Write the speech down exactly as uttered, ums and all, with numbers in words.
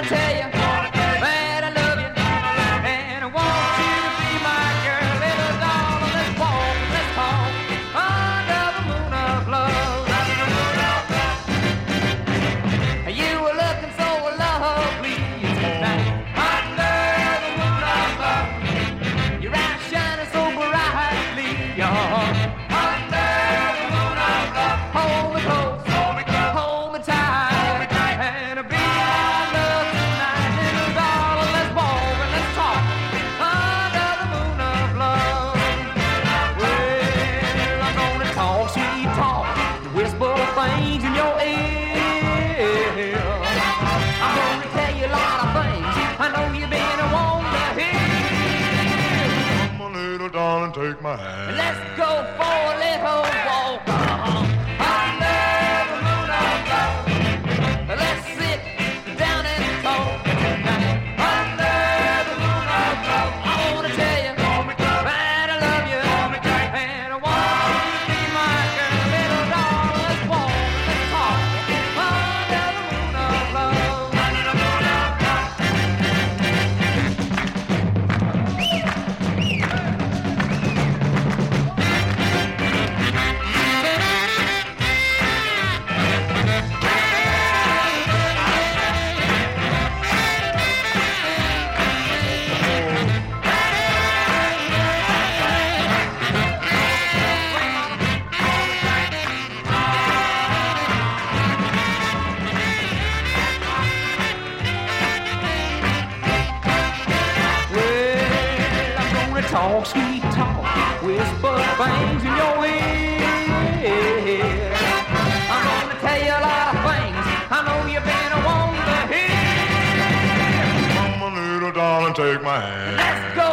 tell you that I love you, and I want you to be my girl. Little darling, let's walk, let's talk under the moon of love. You were looking so lovely tonight under the moon of love. Your eyes shining so brightly, you're under the moon of love. Hold me close, hold me close, hold me tight, hold me tight, and be my love tonight. Little darling, let's walk and let's talk under the moon of love. Well, I'm gonna talk sweet talk, whisper things in your ear. I'm gonna tell you a lot of things I know you've been wanting to hear. Come on, little darling, take my hand. Let's go for a little walk under the moon of love. Let's sit down and talk tonight under the moon of love. I wanna tell you that I love you, and I want you to be my girl. Little darling, let's walk, let's talk under the moon of love. Under the moon of love. Well, I'm gonna talk sweet talk, whisper things in your ear. I'm gonna tell you a lot of things I know you've been wanting to hear. Come on, little darling, take my hand. Let's go